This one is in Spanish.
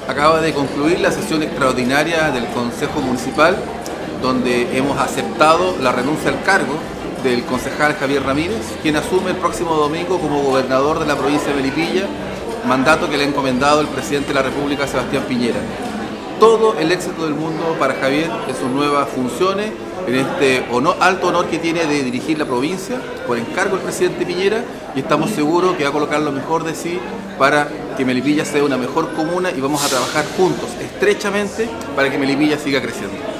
Acaba de concluir la sesión extraordinaria del Consejo Municipal, donde hemos aceptado la renuncia al cargo del concejal Javier Ramírez, quien asume el próximo domingo como gobernador de la provincia de Melipilla, mandato que le ha encomendado el presidente de la República, Sebastián Piñera. Todo el éxito del mundo para Javier en sus nuevas funciones, en este alto honor que tiene de dirigir la provincia por encargo del presidente Piñera, y estamos seguros que va a colocar lo mejor de sí para que Melipilla sea una mejor comuna, y vamos a trabajar juntos, estrechamente, para que Melipilla siga creciendo.